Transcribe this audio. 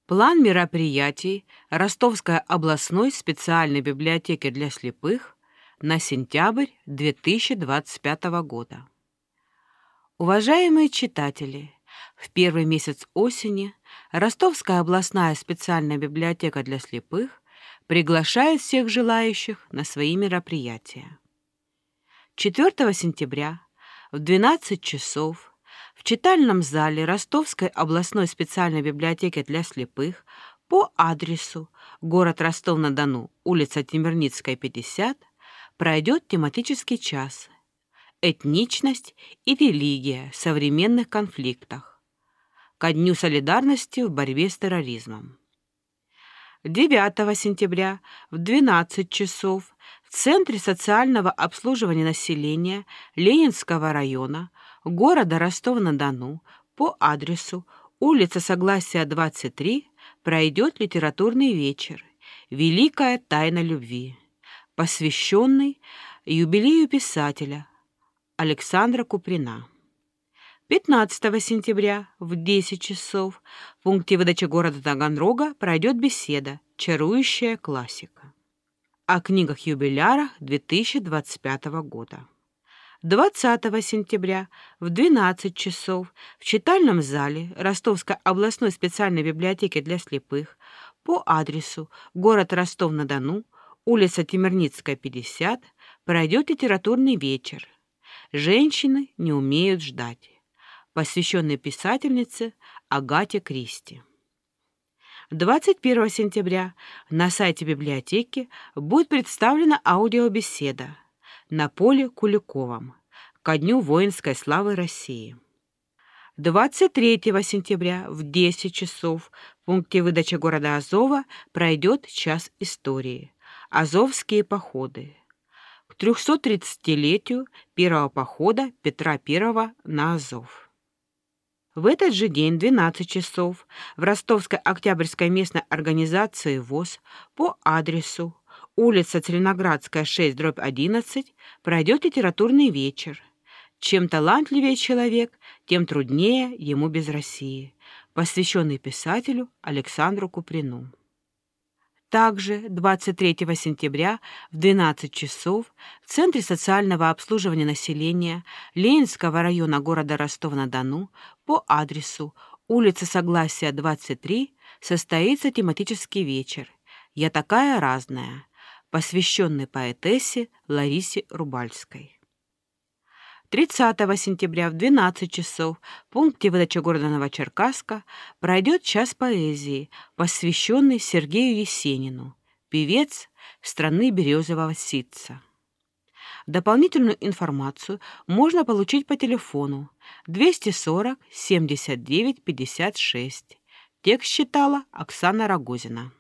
План мероприятий Ростовской областной специальной библиотеки для слепых на сентябрь 2025 года. Уважаемые читатели, в первый месяц осени Ростовская областная специальная библиотека для слепых приглашает всех желающих на свои мероприятия. 4 сентября в 12 часов в читальном зале Ростовской областной специальной библиотеки для слепых по адресу город Ростов-на-Дону, улица Темирницкая, 50, пройдет тематический час «Этничность и религия в современных конфликтах» ко Дню солидарности в борьбе с терроризмом. 9 сентября в 12 часов в Центре социального обслуживания населения Ленинского района города Ростов-на-Дону по адресу улица Согласия, 23 пройдет литературный вечер «Великая тайна любви», посвященный юбилею писателя Александра Куприна. 15 сентября в 10 часов в пункте выдачи города Таганрога пройдет беседа «Чарующая классика» о книгах-юбилярах 2025 года. 20 сентября в 12 часов в читальном зале Ростовской областной специальной библиотеки для слепых по адресу город Ростов-на-Дону, улица Темирницкая, 50, пройдет литературный вечер «Женщины не умеют ждать», посвященный писательнице Агате Кристи. 21 сентября на сайте библиотеки будет представлена аудиобеседа «На поле Куликовом» ко Дню воинской славы России. 23 сентября в 10 часов в пункте выдачи города Азова пройдет час истории «Азовские походы» к 330-летию первого похода Петра I на Азов. В этот же день, 12 часов, в Ростовской Октябрьской местной организации ВОС по адресу улица Целиноградская, 6/11 пройдет литературный вечер «Чем талантливее человек, тем труднее ему без России», посвященный писателю Александру Куприну. Также 23 сентября в 12 часов в Центре социального обслуживания населения Ленинского района города Ростов-на-Дону по адресу улица Согласия, 23 состоится тематический вечер «Я такая разная», посвященный поэтессе Ларисе Рубальской. 30 сентября в 12 часов в пункте выдачи города Новочеркасска пройдет час поэзии, посвященный Сергею Есенину, певец страны березового ситца. Дополнительную информацию можно получить по телефону 240 79 56. Текст читала Оксана Рогозина.